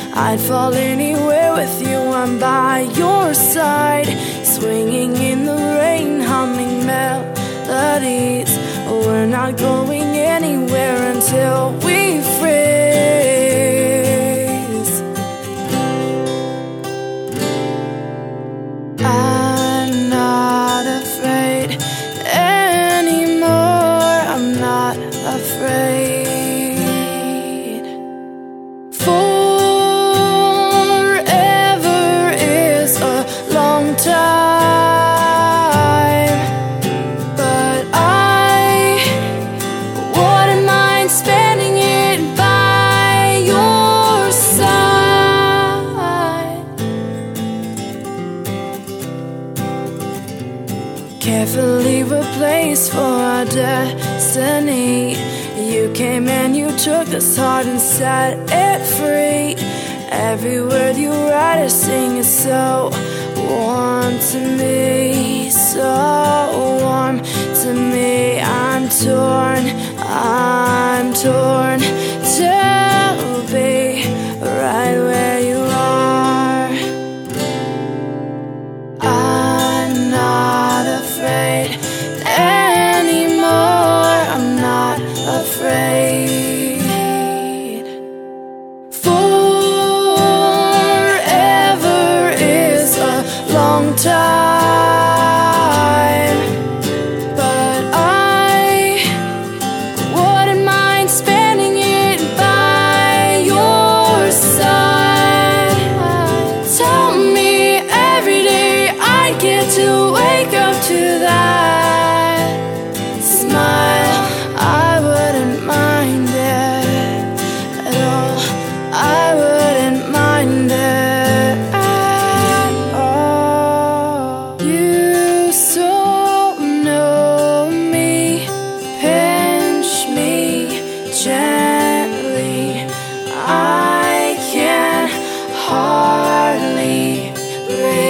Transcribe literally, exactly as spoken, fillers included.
I'd fall anywhere with you, I'm by your side, swinging in the rain, humming melodies. We're not going anywhere until we freeze. I'm not afraid anymore, I'm not afraid. Forever is a long time, but I wouldn't mind spending it by your side. Carefully replaced for our destiny. You came and you took this heart and set it free. Every word you write or sing is so warm to me, so warm to me. I'm torn, I'm torn to be right where you are. I'm not afraid anymore, I'm not afraid. Forever is a long time, but I wouldn't mind spending it by your side. Tell me every day I get to wake up to that smile. I wouldn't mind it at all, I wouldn't mind it at all. You so know me, pinch me gently. I can hardly breathe.